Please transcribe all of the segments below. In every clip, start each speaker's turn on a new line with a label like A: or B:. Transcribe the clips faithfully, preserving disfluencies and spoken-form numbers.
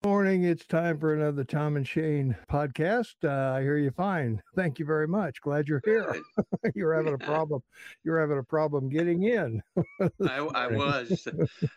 A: Morning. It's time for another Tom and Shane podcast. Uh, I hear you fine. Thank you very much. Glad you're here. You're having a
B: Yeah.
A: problem. You're having a problem getting in.
B: I, I was.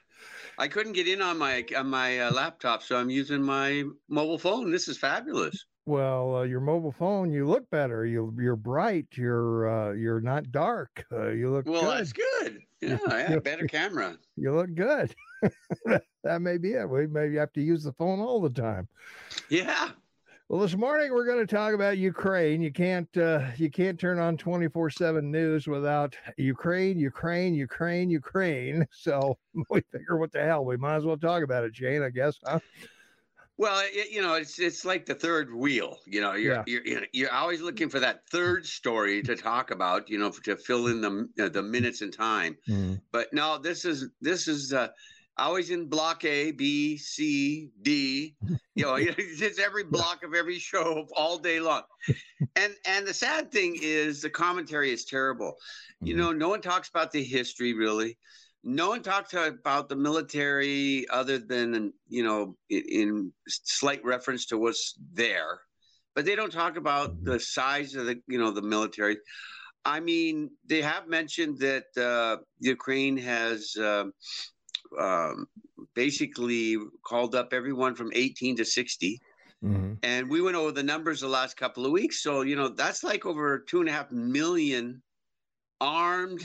B: I couldn't get in on my on my uh, laptop, so I'm using my mobile phone. This is fabulous.
A: Well, uh, your mobile phone, you look better. You you're bright. You're uh, you're not dark. Uh, you look
B: Well,
A: good.
B: that's good. Yeah, I have better camera.
A: You look good. That may be it. We maybe have to use the phone all the time.
B: Yeah.
A: Well, this morning we're going to talk about Ukraine. You can't uh, you can't turn on twenty-four seven news without Ukraine, Ukraine, Ukraine, Ukraine. So we figure, what the hell? We might as well talk about it, Jane. I guess, huh?
B: Well, it, you know, it's it's like the third wheel. You know, you're
A: Yeah.
B: you're you're you're always looking for that third story to talk about. You know, to fill in the uh, the minutes and time.
A: Mm.
B: But no, this is this is. Uh, Always in block A, B, C, D. You know, it's every block of every show all day long. And and the sad thing is the commentary is terrible. You know, no one talks about the history really. No one talks about the military other than, you know, in, in slight reference to what's there. But they don't talk about the size of the, you know, the military. I mean, they have mentioned that uh, Ukraine has uh, um, basically called up everyone from eighteen to sixty.
A: Mm-hmm.
B: And we went over the numbers the last couple of weeks. So, you know, that's like over two and a half million armed,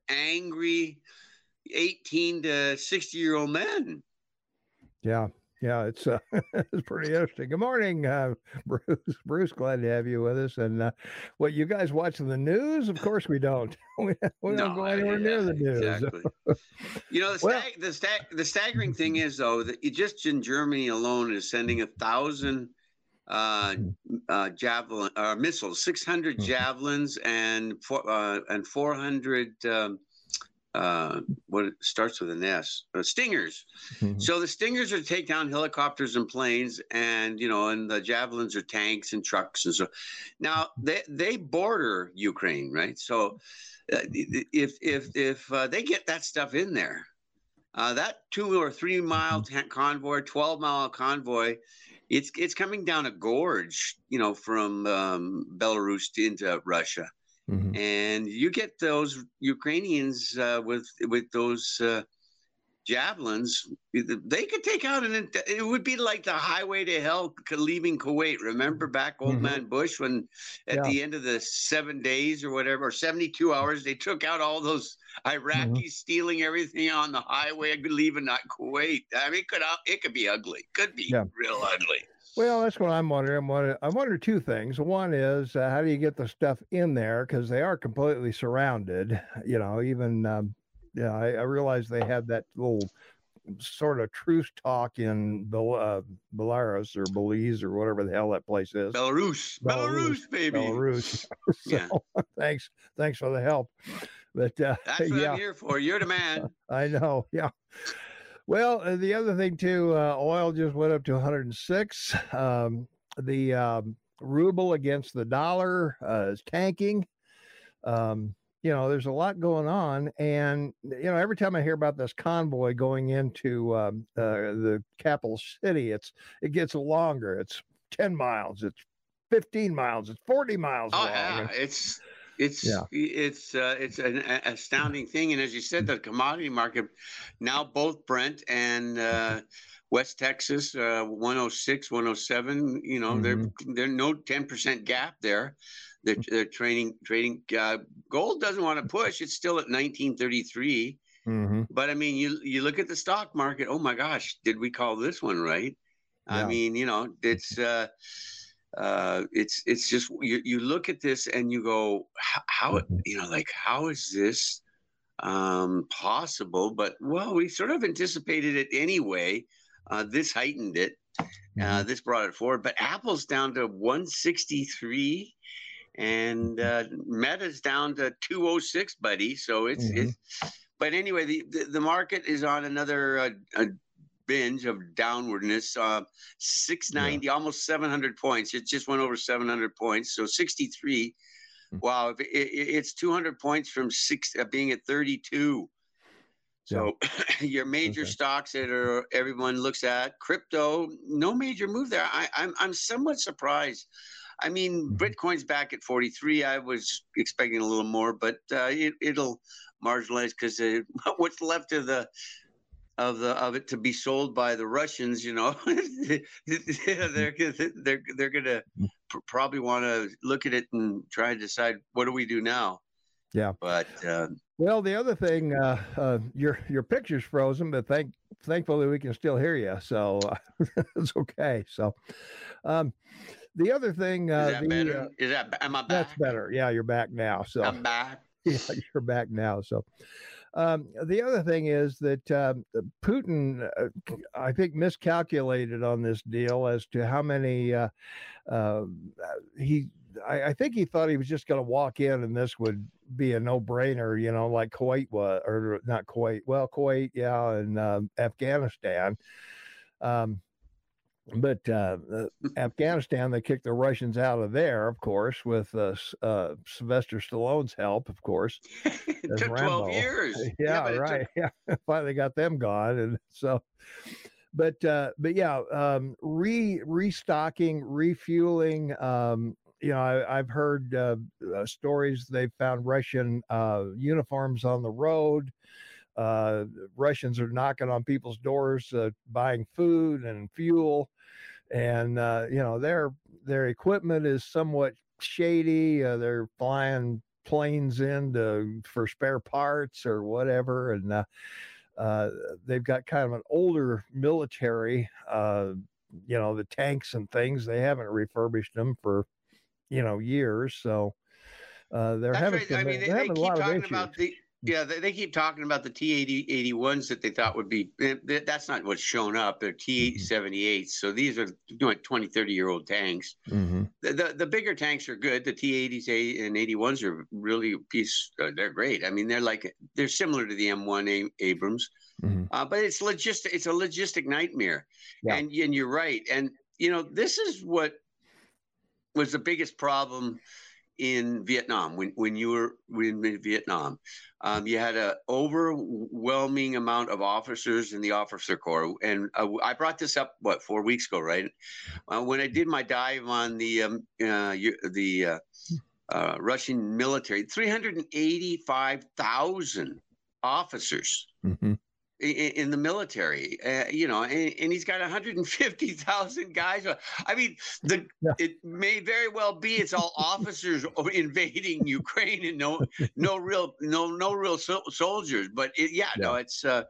B: angry, eighteen to sixty year old men.
A: Yeah. Yeah, it's uh, it's pretty interesting. Good morning, uh, Bruce. Bruce, glad to have you with us. And uh, what, you guys watching the news? Of course we don't. we, we don't
B: No,
A: go anywhere
B: yeah,
A: near the news.
B: Exactly. You know, the,
A: Well-
B: stag, the, stag, the staggering thing is, though, that it just in Germany alone is sending a thousand uh, uh, javelin uh, missiles, six hundred
A: Mhm.
B: javelins, and four, uh, and four hundred. Um, uh, what it starts with an S, uh, Stingers.
A: Mhm.
B: So the Stingers are to take down helicopters and planes, and you know, and the javelins are tanks and trucks, and so. Now they they border Ukraine, right? So uh, if if if uh, they get that stuff in there, uh, that two or three mile t- convoy, twelve mile convoy, it's it's coming down a gorge, you know, from um, Belarus into Russia.
A: Mhm.
B: And you get those Ukrainians uh, with with those uh, javelins, they could take out an. It would be like the highway to hell leaving Kuwait. Remember back, old
A: Mhm.
B: man Bush, when at
A: Yeah.
B: the end of the seven days or whatever, or seventy-two hours, they took out all those Iraqis stealing everything on the highway, leaving not Kuwait. I mean, it could it could be ugly. Could be
A: Yeah.
B: real ugly.
A: Well, that's what I'm wondering. I'm wondering, I wonder two things. One is, uh, how do you get the stuff in there? Because they are completely surrounded. You know, even, um, yeah, I, I realize they had that little sort of truce talk in Bel- uh, Belarus or Belize or whatever the hell that place is.
B: Belarus, Belarus,
A: Belarus,
B: baby.
A: Belarus. So,
B: Yeah.
A: thanks, thanks for the help. But uh,
B: That's what
A: yeah,
B: I'm here for. You're the man.
A: I know. Yeah. Well, uh, the other thing too, uh, oil just went up to one hundred six. Um, the um, ruble against the dollar uh, is tanking. Um, you know, there's a lot going on, and you know, every time I hear about this convoy going into um, uh, the capital city, it's it gets longer. It's ten miles. It's fifteen miles. It's forty miles
B: Oh
A: long.
B: yeah,
A: And-
B: it's it's
A: Yeah.
B: it's uh, it's an a- astounding thing. And as you said, the commodity market now, both Brent and uh, West Texas, uh, one oh six, one oh seven. You know,
A: Mhm.
B: there there's no ten percent gap there. They're, they're trading trading. Uh, gold doesn't want to push. It's still at nineteen thirty-three.
A: Mhm.
B: But I mean, you you look at the stock market. Oh my gosh, did we call this one right? I
A: Yeah.
B: mean, you know, it's. Uh, uh, it's it's just you, you look at this and you go, how, how
A: Mhm.
B: you know, like how is this um, possible? But well, we sort of anticipated it anyway. Uh, this heightened it. Uh,
A: Mhm.
B: this brought it forward. But Apple's down to one sixty-three, and uh, Meta's down to two oh six, buddy. So it's
A: Mhm.
B: it's. But anyway, the, the the market is on another uh, a binge of downwardness. Uh, six ninety, almost seven hundred points. It just went over seven hundred points. So sixty-three.
A: Mm.
B: Wow, if it, it, it's two hundred points from six uh, being at thirty-two. So yeah. Your major okay. stocks that are everyone looks at, crypto, no major move there. I, I'm I'm somewhat surprised. I mean, mm-hmm. Bitcoin's back at forty-three. I was expecting a little more, but uh, it, it'll marginalize because uh, what's left of the of the of it to be sold by the Russians, you know, they're they're they're gonna probably want to look at it and try to decide what do we do now.
A: Yeah,
B: but uh,
A: well, the other thing, uh, uh, your your picture's frozen, but thank thankfully we can still hear you, so uh, it's okay. So, um, the other thing, uh,
B: is that
A: the,
B: better?
A: Uh,
B: is that am I back?
A: That's better. Yeah, you're back now. So
B: I'm back.
A: Yeah, you're back now. So. Um, the other thing is that uh, Putin, uh, I think, miscalculated on this deal as to how many uh, uh, he. I, I think he thought he was just going to walk in and this would be a no-brainer, you know, like Kuwait was, or not Kuwait. Well, Kuwait, yeah, and uh, Afghanistan. Um, But uh, Afghanistan, they kicked the Russians out of there, of course, with uh, uh, Sylvester Stallone's help, of course.
B: It took Rambo. twelve years.
A: Yeah,
B: yeah
A: right.
B: Took...
A: Yeah, finally got them gone, and so. But uh, but yeah, um, re restocking, refueling. Um, you know, I, I've heard uh, uh, stories they found Russian uh, uniforms on the road. Uh, Russians are knocking on people's doors, uh, buying food and fuel, and uh, you know their their equipment is somewhat shady. Uh, they're flying planes in to, for spare parts or whatever, and uh, uh, they've got kind of an older military. Uh, you know, the tanks and things, they haven't refurbished them for you know years, so uh, they're
B: That's
A: having
B: right.
A: some,
B: I mean, they,
A: they're
B: they
A: having
B: keep
A: a lot
B: talking
A: of issues.
B: about the. Yeah, they, they keep talking about the T eighty eighty-ones that they thought would be, that's not what's shown up. They're T seventy-eights. So these are you know, twenty, thirty year old tanks.
A: Mm-hmm.
B: The, the the bigger tanks are good. The T eighties and eighty-ones are really a piece, uh, they're great. I mean, they're like, they're similar to the M one A- Abrams, mm-hmm. uh, but it's logistic, it's a logistic nightmare. Yeah. And, and you're right. And, you know, this is what was the biggest problem in Vietnam, when, when you were in Vietnam, um, you had an overwhelming amount of officers in the officer corps. And uh, I brought this up, what, four weeks ago, right? Uh, when I did my dive on the um, uh, the uh, uh, Russian military, three hundred eighty-five thousand officers. Mm-hmm. In the military, uh, you know, and, and he's got one hundred fifty thousand guys. I mean, the yeah. it may very well be it's all officers invading Ukraine and no, no real, no, no real so- soldiers. But it, yeah, yeah, no, it's uh,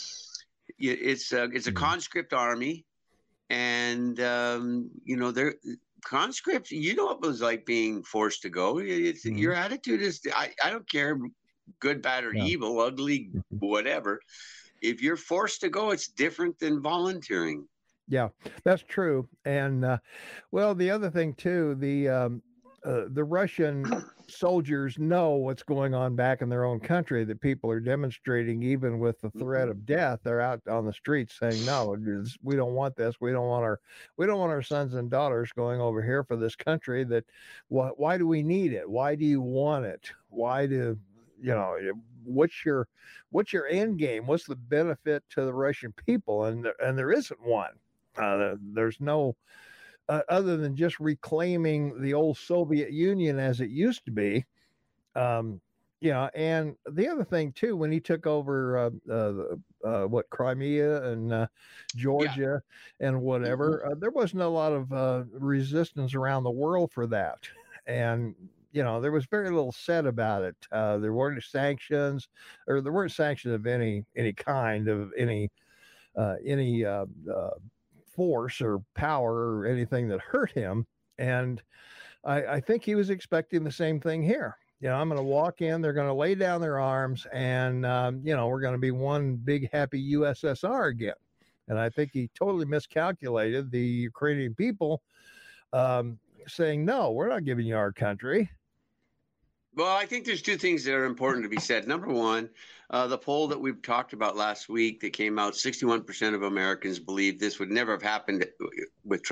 B: it's uh, it's a conscript army, and um, you know, they're conscripts. You know, what it was like being forced to go. It's mm-hmm. Your attitude is, I, I don't care, good, bad, or yeah. evil, ugly, whatever. If you're forced to go, it's different than volunteering.
A: Yeah, that's true. And uh, well, the other thing too, the um, uh, the Russian soldiers know what's going on back in their own country. That people are demonstrating, even with the threat of death. They're out on the streets saying, "No, we don't want this. We don't want our we don't want our sons and daughters going over here for this country. That why, why do we need it? Why do you want it? Why do you know?" What's your what's your end game? What's the benefit to the Russian people? And and there isn't one. Uh, there's no uh, other than just reclaiming the old Soviet Union as it used to be. Um, you know, and the other thing too, when he took over uh, uh, uh, what Crimea and uh, Georgia yeah. and whatever, uh, there wasn't a lot of uh, resistance around the world for that, and. You know, there was very little said about it. Uh, there weren't sanctions, or there weren't sanctions of any any kind of any uh, any uh, uh, force or power or anything that hurt him. And I, I think he was expecting the same thing here. You know, I'm going to walk in, they're going to lay down their arms, and um, you know, we're going to be one big happy U S S R again. And I think he totally miscalculated the Ukrainian people, um, saying, "No, we're not giving you our country."
B: Well, I think there's two things that are important to be said. Number one, uh, the poll that we've talked about last week that came out, sixty-one percent of Americans believe this would never have happened with Trump.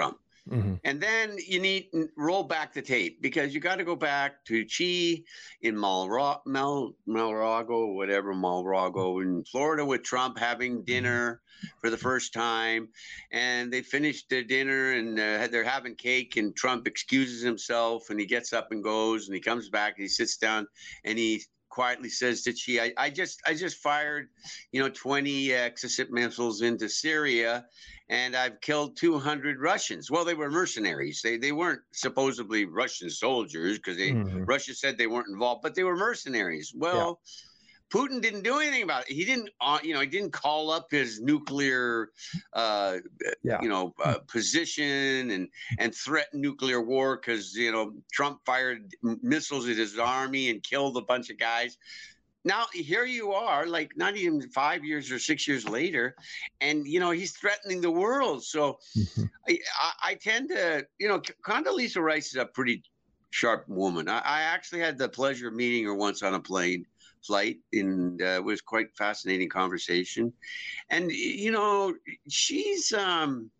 A: Mm-hmm.
B: And then you need roll back the tape because you got to go back to Chi in Malra- Mal Malrago, whatever Malrago in Florida with Trump having dinner for the first time, and they finished their dinner and uh, they're having cake, and Trump excuses himself and he gets up and goes and he comes back and he sits down and he quietly says to Xi, I, I just I just fired, you know, twenty Exocet missiles into Syria, and I've killed two hundred Russians. Well, they were mercenaries. They they weren't supposedly Russian soldiers because they
A: Mm-hmm.
B: Russia said they weren't involved, but they were mercenaries. Well, yeah. Putin didn't do anything about it. He didn't, uh, you know, he didn't call up his nuclear, uh,
A: yeah.
B: you know, uh, position and and threaten nuclear war because, you know, Trump fired missiles at his army and killed a bunch of guys. Now, here you are, like not even five years or six years later, and, you know, he's threatening the world. So
A: mm-hmm.
B: I, I, I tend to, you know, Condoleezza Rice is a pretty sharp woman. I, I actually had the pleasure of meeting her once on a plane flight, and uh, it was quite fascinating conversation. And, you know, she's um,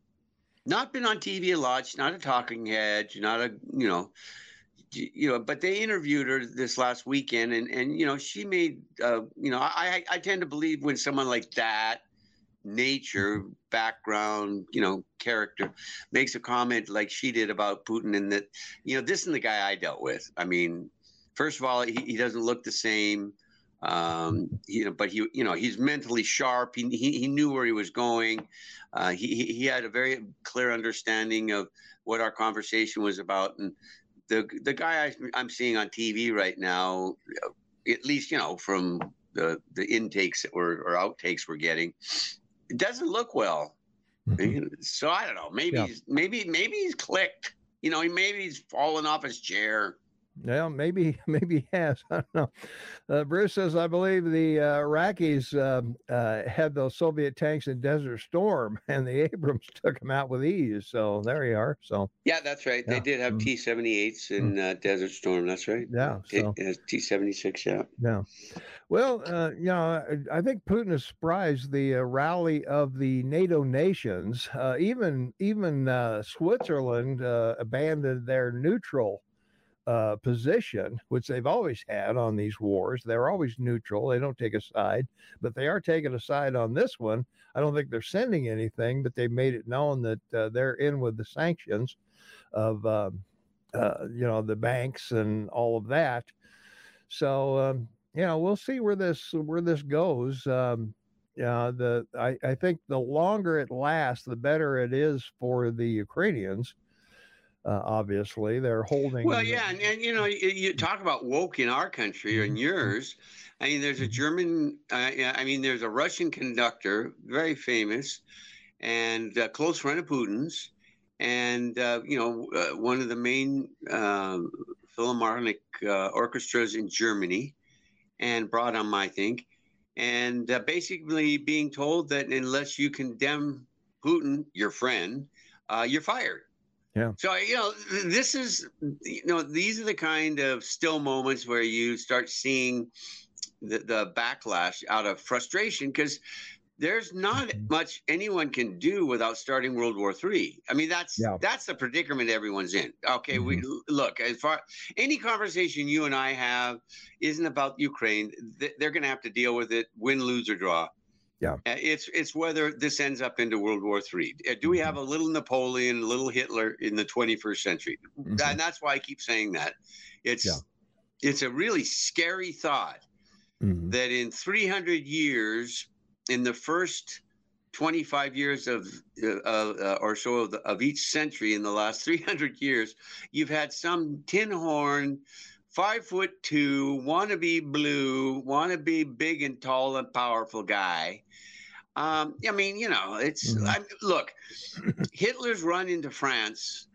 B: not been on T V a lot. She's not a talking head. She's not a, you know, you know, but they interviewed her this last weekend, and, and you know, she made, uh, you know, I, I tend to believe when someone like that, nature, background, you know, character, makes a comment like she did about Putin, and that, you know, this isn't the guy I dealt with. I mean, first of all, he, he doesn't look the same, um, you know, but he, you know, he's mentally sharp. He he, he knew where he was going. Uh, he he had a very clear understanding of what our conversation was about. And the the guy I, I'm seeing on T V right now, at least, you know, from the the intakes that were or outtakes we're getting, it doesn't look well. Mm-hmm. So I don't know. Maybe yeah. he's, maybe maybe he's clicked. You know, maybe he's fallen off his chair.
A: Well, maybe maybe he has. I don't know. Uh, Bruce says, I believe the uh, Iraqis um, uh, had those Soviet tanks in Desert Storm, and the Abrams took them out with ease. So there you are. So
B: yeah, that's right. Yeah. They did have mm-hmm. T seventy-eights in uh, Desert Storm. That's right.
A: Yeah. So.
B: T seventy-six. Yeah.
A: Yeah. Well, uh, you know, I think Putin has surprised the uh, rally of the NATO nations. Uh, even even uh, Switzerland uh, abandoned their neutral Uh, position, which they've always had on these wars. They're always neutral. They don't take a side, but they are taking a side on this one. I don't think they're sending anything, but they made it known that uh, they're in with the sanctions of, uh, uh, you know, the banks and all of that. So, um, you know, we'll see where this where this goes. Um, yeah, the I, I think the longer it lasts, the better it is for the Ukrainians. Uh, obviously, they're holding.
B: Well, yeah, and, and you know, you, you talk about woke in our country or in yours. I mean, there's a German. Uh, I mean, there's a Russian conductor, very famous, and a close friend of Putin's, and uh, you know, uh, one of the main uh, Philharmonic uh, orchestras in Germany, and Brodheim, I think, and uh, basically being told that unless you condemn Putin, your friend, uh, you're fired.
A: Yeah.
B: So, you know, this is, you know, these are the kind of still moments where you start seeing the, the backlash out of frustration, because there's not mm-hmm. much anyone can do without starting World War Three. I mean, that's yeah. that's the predicament everyone's in. Okay, mm-hmm. we look, as far any conversation you and I have isn't about Ukraine. They're going to have to deal with it, win, lose, or draw.
A: Yeah,
B: it's it's whether this ends up into World War Three. Do we have a little Napoleon, a little Hitler in the twenty-first century? Mm-hmm. And that's why I keep saying that. It's yeah. it's a really scary thought mm-hmm. that in three hundred years, in the first twenty-five years of uh, uh, or so of, the, of each century, in the last three hundred years, you've had some tin horn, five foot two, wannabe blue, wannabe big and tall and powerful guy. Um, I mean, you know, it's mm-hmm. I, look, Hitler's run into France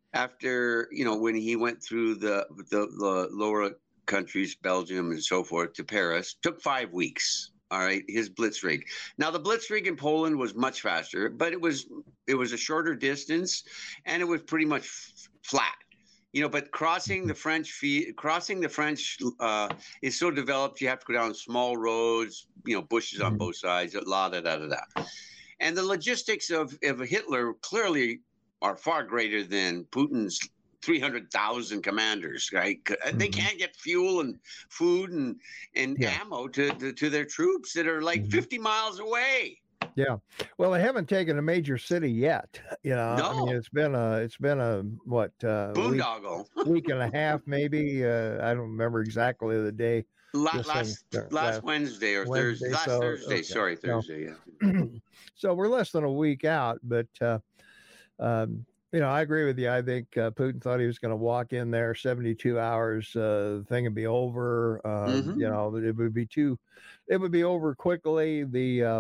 B: after, you know, when he went through the, the the lower countries, Belgium and so forth, to Paris, took five weeks. All right, his blitzkrieg. Now, the blitzkrieg in Poland was much faster, but it was it was a shorter distance, and it was pretty much f- flat. You know, but crossing the French fee, crossing the French uh, is so developed. You have to go down small roads, you know, bushes on both sides, la da da da da. And the logistics of, of Hitler clearly are far greater than Putin's three hundred thousand commanders, right? Mm-hmm. They can't get fuel and food and, and yeah. ammo to, to, to their troops that are like mm-hmm. fifty miles away.
A: Yeah. Well, they haven't taken a major city yet. You know,
B: no.
A: I mean, it's been a, it's been a, what, uh,
B: boondoggle.
A: week, week and a half, maybe. Uh, I don't remember exactly the day.
B: La- last, thing, last, last Wednesday or Wednesday, Thursday. Last so, Thursday. Okay. Sorry, Thursday. So,
A: yeah. So we're less than a week out, but, uh, um, you know, I agree with you. I think uh, Putin thought he was going to walk in there seventy-two hours, uh, the thing would be over. Um, mm-hmm. You know, it would be too, it would be over quickly. The, uh,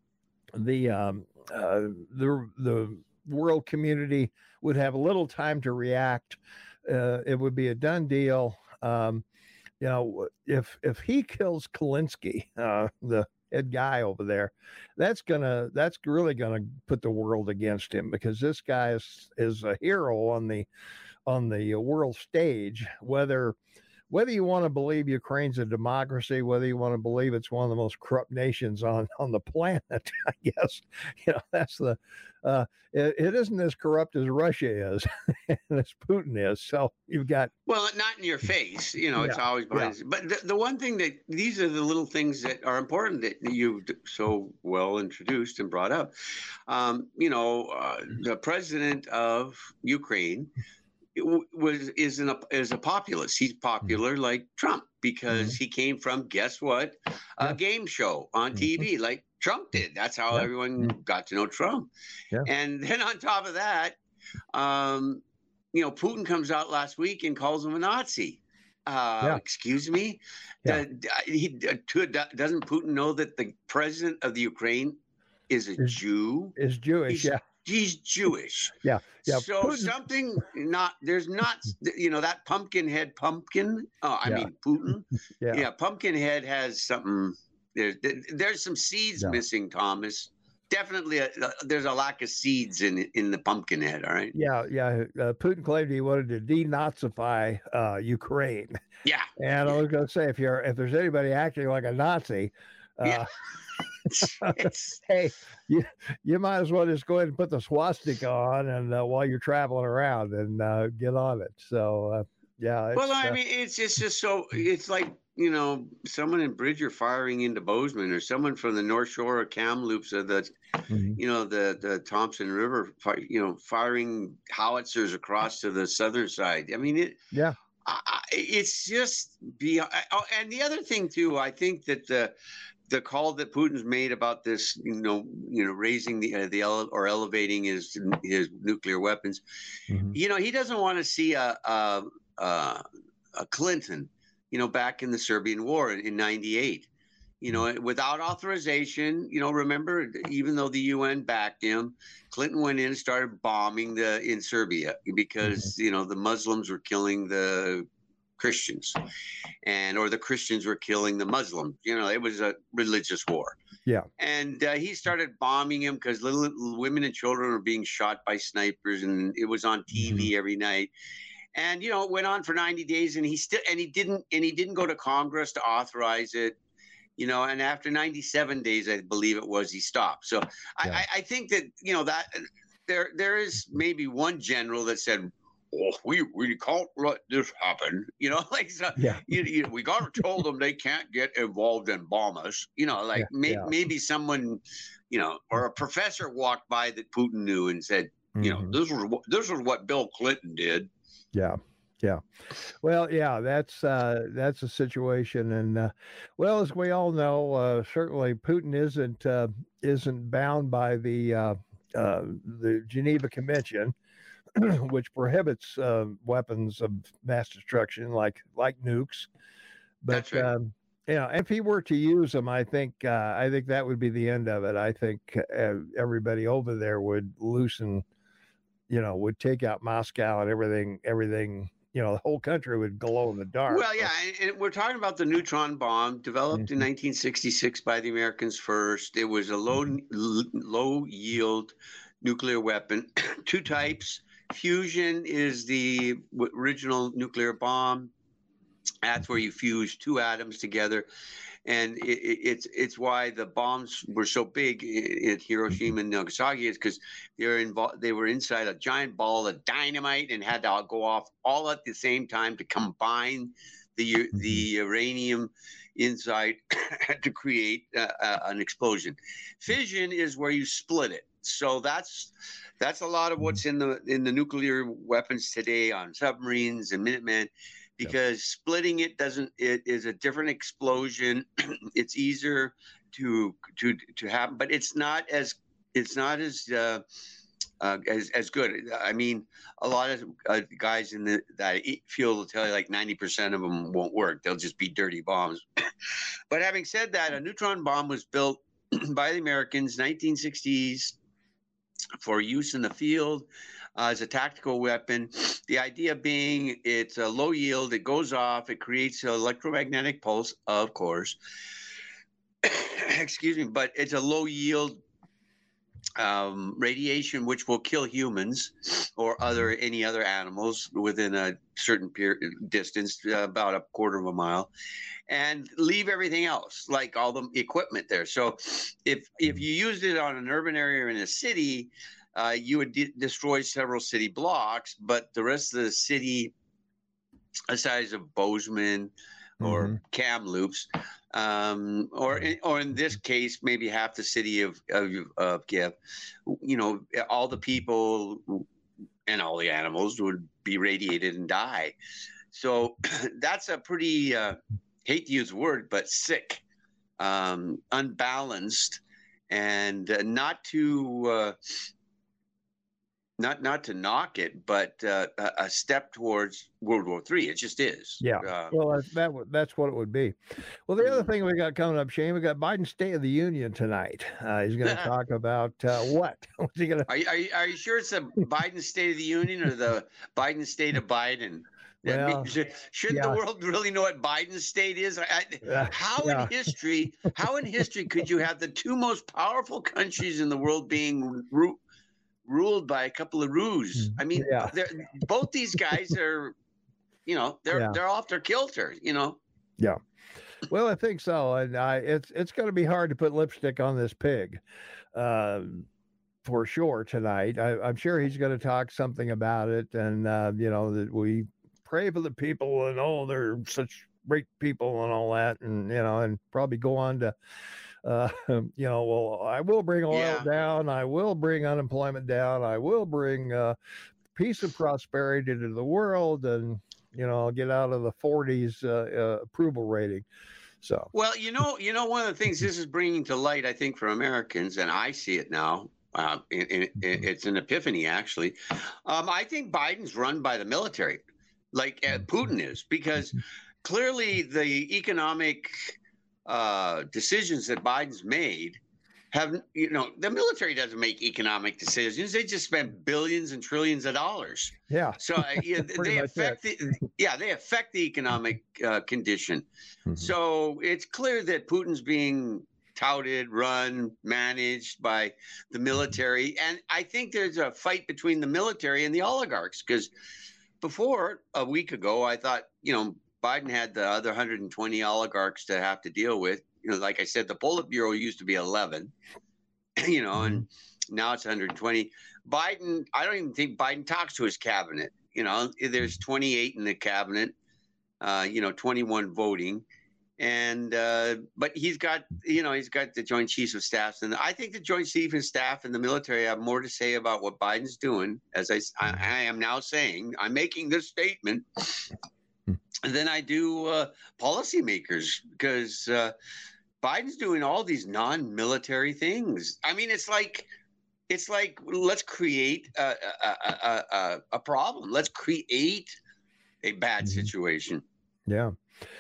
A: the, um, uh, the, the world community would have little time to react. Uh, it would be a done deal. Um, you know, if, if he kills Kalinsky, uh, the head guy over there, that's gonna that's really gonna put the world against him, because this guy is is a hero on the on the world stage. Whether whether you want to believe Ukraine's a democracy, whether you want to believe it's one of the most corrupt nations on on the planet, I guess, you know, that's the uh, it, it isn't as corrupt as Russia is and as Putin is. So you've got,
B: well, not in your face, you know, yeah, it's always behind. Yeah. But the, the one thing that these are the little things that are important that you've so well introduced and brought up. Um, you know, uh, the president of Ukraine was is an is a populist. He's popular mm-hmm. like Trump, because mm-hmm. he came from, guess what, a yeah. game show on T V mm-hmm. like Trump did. That's how yeah. everyone mm-hmm. got to know Trump. Yeah. And then on top of that, um, you know, Putin comes out last week and calls him a Nazi. Uh, yeah. Excuse me. Yeah. The, he, doesn't Putin know that the president of the Ukraine is a is, Jew?
A: Is Jewish?
B: He's,
A: yeah.
B: He's Jewish.
A: Yeah. Yeah.
B: So Putin. something not there's not you know that pumpkin head pumpkin. Oh, I yeah. mean Putin. yeah. Yeah. Pumpkinhead has something. There's there's some seeds yeah. missing, Thomas. Definitely, a, there's a lack of seeds in in the Pumpkinhead. All right.
A: Yeah. Yeah. Uh, Putin claimed he wanted to denazify uh, Ukraine.
B: Yeah.
A: And I was going to say, if you're if there's anybody acting like a Nazi. Uh,
B: yeah.
A: Hey, you you might as well just go ahead and put the swastika on, and uh, while you're traveling around, and uh, get on it. So uh, yeah.
B: Well, I uh, mean, it's it's just so it's like, you know, someone in Bridger firing into Bozeman, or someone from the North Shore of Kamloops, or the mm-hmm. you know the the Thompson River, you know, firing howitzers across to the southern side. I mean, it.
A: Yeah.
B: I, it's just beyond. Oh, and the other thing too, I think that the. The call that Putin's made about this, you know, you know, raising the uh, the ele- or elevating his his nuclear weapons, mm-hmm. you know, he doesn't want to see a, a a a Clinton, you know, back in the Serbian War in ninety-eight, you know, without authorization. You know, remember, even though the U N backed him, Clinton went in and started bombing the in Serbia because mm-hmm. you know the Muslims were killing the Christians, and or the Christians were killing the Muslims. You know, it was a religious war.
A: Yeah.
B: And uh, he started bombing him because little, little women and children were being shot by snipers, and it was on T V mm-hmm. every night. And you know, it went on for ninety days, and he still and he didn't and he didn't go to Congress to authorize it. You know, and after ninety-seven days, I believe it was, he stopped. So yeah. I, I think that, you know, that there there is maybe one general that said, oh, we we can't let this happen, you know, like so,
A: yeah.
B: you, you, we got to tell them they can't get involved and bomb us, you know, like yeah, may, yeah. maybe someone, you know, or a professor walked by that Putin knew and said, mm-hmm. you know, this was this was what Bill Clinton did.
A: Yeah. Yeah. Well, yeah, that's uh, that's a situation. And uh, well, as we all know, uh, certainly Putin isn't uh, isn't bound by the uh, uh, the Geneva Convention, which prohibits uh, weapons of mass destruction like like nukes. But
B: That's right.
A: um, you know, if he were to use them, I think uh, I think that would be the end of it. I think uh, everybody over there would loosen, you know, would take out Moscow and everything. Everything, you know, the whole country would glow in the dark.
B: Well, yeah, and we're talking about the neutron bomb developed mm-hmm. in nineteen sixty-six by the Americans first. It was a low low yield nuclear weapon, two types. Fusion is the original nuclear bomb. That's where you fuse two atoms together. and it, it, it's it's why the bombs were so big at Hiroshima and Nagasaki is because they were involved. They were inside a giant ball of dynamite and had to go off all at the same time to combine the the uranium inside to create uh, uh, an explosion. Fission is where you split it. So that's that's a lot of what's in the in the nuclear weapons today on submarines and Minutemen, because splitting it doesn't it is a different explosion. It's easier to to to happen, but it's not as it's not as uh, uh, as as good. I mean, a lot of uh, guys in the that field will tell you like ninety percent of them won't work. They'll just be dirty bombs. But having said that, a neutron bomb was built by the Americans, nineteen sixties, for use in the field uh, as a tactical weapon. The idea being it's a low yield, it goes off, it creates an electromagnetic pulse, of course. Excuse me, but it's a low yield um, radiation which will kill humans or other any other animals within a certain period, distance, uh, about a quarter of a mile, and leave everything else, like all the equipment there. So if if you used it on an urban area or in a city, uh, you would de- destroy several city blocks, but the rest of the city, the size of Bozeman or mm-hmm. Kamloops, um, or in, or in this case, maybe half the city of, of, of Kiev, you know, all the people and all the animals would be radiated and die. So that's a pretty, uh, hate to use the word, but sick, um, unbalanced, and uh, not to uh, not not to knock it, but uh, a step towards World War Three. It just is.
A: Yeah. Uh, well, that's, that that's what it would be. Well, the other thing we got coming up, Shane, we got Biden's State of the Union tonight. Uh, he's going to talk about uh, what? What's he going to?
B: Are you, are you are you sure it's the Biden State of the Union or the Biden State of Biden? Well, should yeah. the world really know what Biden's state is? I, I, how yeah. in history, how in history could you have the two most powerful countries in the world being ru- ruled by a couple of roos? I mean, yeah. both these guys are, you know, they're yeah. they're off their kilter, you know.
A: Yeah. Well, I think so, and I, it's it's going to be hard to put lipstick on this pig, uh, for sure tonight. I, I'm sure he's going to talk something about it, and uh, you know that we pray for the people and oh, they're such great people and all that, and you know, and probably go on to, uh, you know, well, I will bring oil yeah. down, I will bring unemployment down, I will bring uh, peace and prosperity to the world, and you know, I'll get out of the forties uh, uh, approval rating. So
B: well, you know, you know, one of the things this is bringing to light, I think, for Americans, and I see it now. Uh, in, in, in, it's an epiphany, actually. Um, I think Biden's run by the military, like uh, Putin is, because clearly the economic uh, decisions that Biden's made have, you know, the military doesn't make economic decisions. They just spend billions and trillions of dollars.
A: Yeah.
B: So uh, yeah, they affect the, yeah, they affect the economic uh, condition. Mm-hmm. So it's clear that Putin's being touted, run, managed by the military. And I think there's a fight between the military and the oligarchs, because before, a week ago, I thought, you know, Biden had the other one hundred twenty oligarchs to have to deal with. You know, like I said, the Politburo used to be eleven, you know, and now it's one hundred twenty. Biden, I don't even think Biden talks to his cabinet. You know, there's twenty-eight in the cabinet, uh, you know, twenty-one voting. And uh, but he's got, you know, he's got the Joint Chiefs of Staff, and I think the Joint Chiefs of Staff and the military have more to say about what Biden's doing. As I, I, I am now saying, I'm making this statement, than I do uh, policymakers, because uh, Biden's doing all these non-military things. I mean, it's like, it's like let's create a a, a, a, a problem. Let's create a bad situation.
A: Yeah.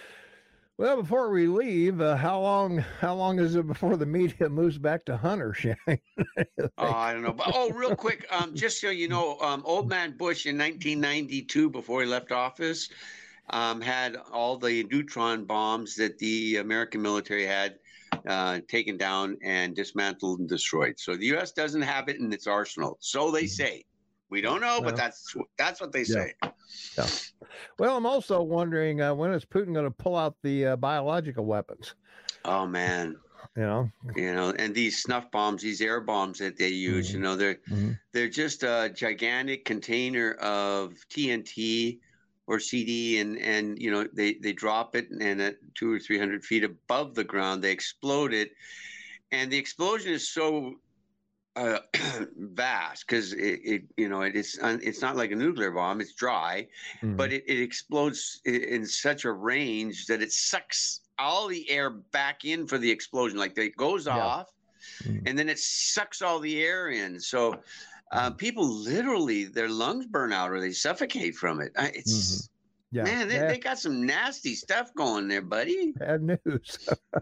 A: Well, before we leave, uh, how long how long is it before the media moves back to Hunter, Shane?
B: Oh, I don't know. But, oh, real quick, um, just so you know, um, Old Man Bush in nineteen ninety-two, before he left office, um, had all the neutron bombs that the American military had uh, taken down and dismantled and destroyed. So the U S doesn't have it in its arsenal. So they say. We don't know, but that's that's what they say.
A: Yeah. Yeah. Well, I'm also wondering uh, when is Putin going to pull out the uh, biological weapons?
B: Oh man.
A: You know,
B: you know, and these snuff bombs, these air bombs that they use, mm-hmm. you know, they're mm-hmm. they're just a gigantic container of T N T or C D, and and you know they they drop it, and at two or three hundred feet above the ground they explode it, and the explosion is so uh, vast because it, it you know it, it's it's not like a nuclear bomb, it's dry, mm-hmm. but it, it explodes in such a range that it sucks all the air back in for the explosion. Like it goes yeah. off, mm-hmm. and then it sucks all the air in. So uh, people literally their lungs burn out or they suffocate from it. It's mm-hmm. yeah. man, they, yeah. they got some nasty stuff going there, buddy.
A: Bad news.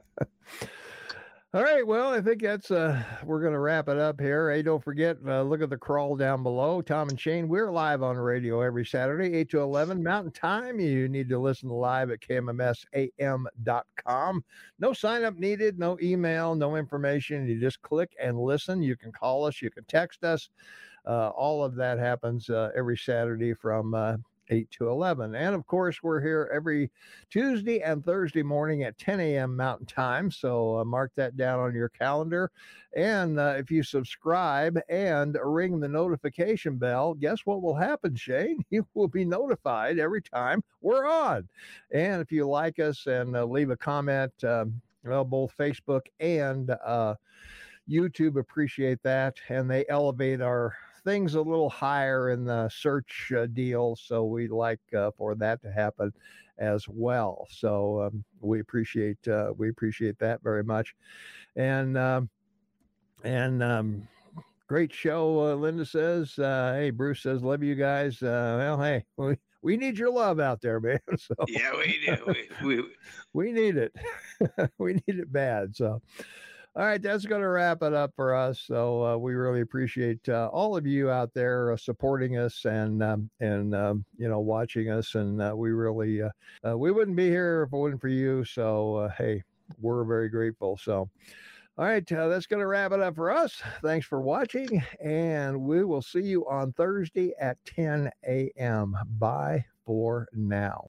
A: All right, well, I think that's uh we're going to wrap it up here. Hey, don't forget, uh, look at the crawl down below. Tom and Shane, we're live on radio every Saturday, eight to eleven Mountain Time. You need to listen live at K M M S A M dot com. No sign up needed, no email, no information. You just click and listen. You can call us, you can text us. Uh, all of that happens uh, every Saturday from uh, eight to eleven. And of course, we're here every Tuesday and Thursday morning at ten a.m. Mountain Time. So uh, mark that down on your calendar. And uh, if you subscribe and ring the notification bell, guess what will happen, Shane? You will be notified every time we're on. And if you like us and uh, leave a comment, um, well, both Facebook and uh, YouTube appreciate that. And they elevate our things a little higher in the search uh, deal, so we'd like uh, for that to happen as well. So um, we appreciate uh, we appreciate that very much, and um, and um, great show. Uh, Linda says, uh, "Hey, Bruce says, love you guys." Uh, well, hey, we we need your love out there, man. So
B: yeah, we do. We we,
A: we need it. We need it bad. So. All right, that's going to wrap it up for us. So uh, we really appreciate uh, all of you out there uh, supporting us and um, and um, you know watching us, and uh, we really uh, uh, we wouldn't be here if it wasn't for you. So uh, hey, we're very grateful. So all right, uh, that's going to wrap it up for us. Thanks for watching, and we will see you on Thursday at ten a.m. Bye for now.